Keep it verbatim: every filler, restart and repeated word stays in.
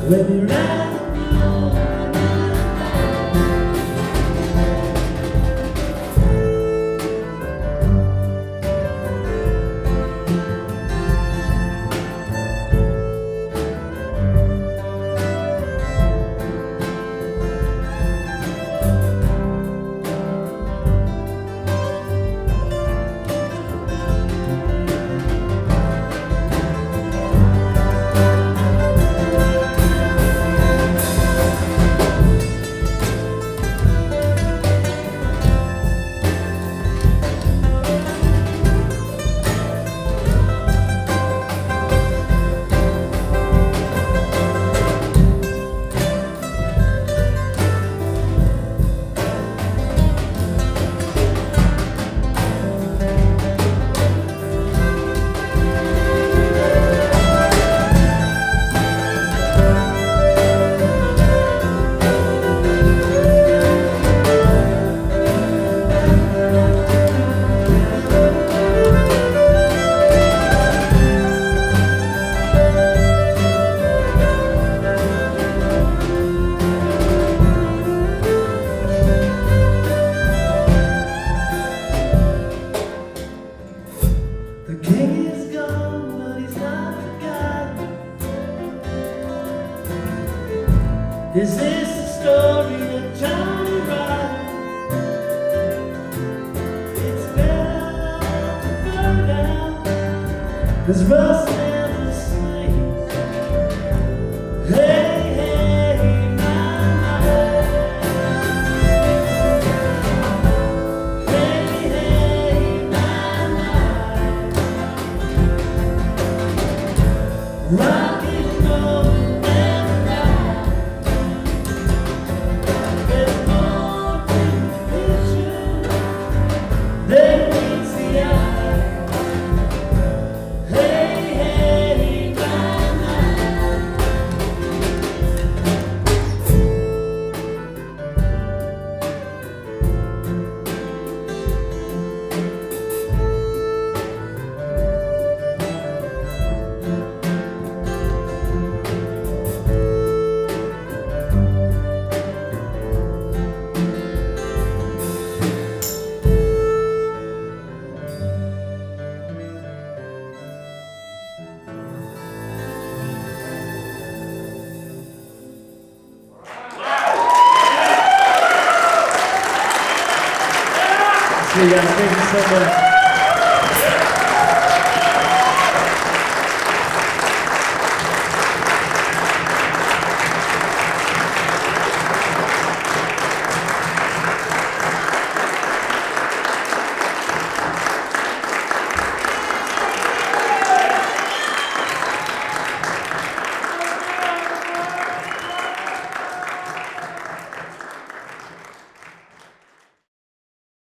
when you're out. The king is gone, but he's not forgotten. Is this the story that Johnny wrote? It's better to burn down, 'cause rust never sleeps. Hey, hey, my, my. Hey, hey, my, my. Rock and roll and ride. There's more to the picture than meets the eye. Hey, hey, my, my. See you guys. Thank you so much.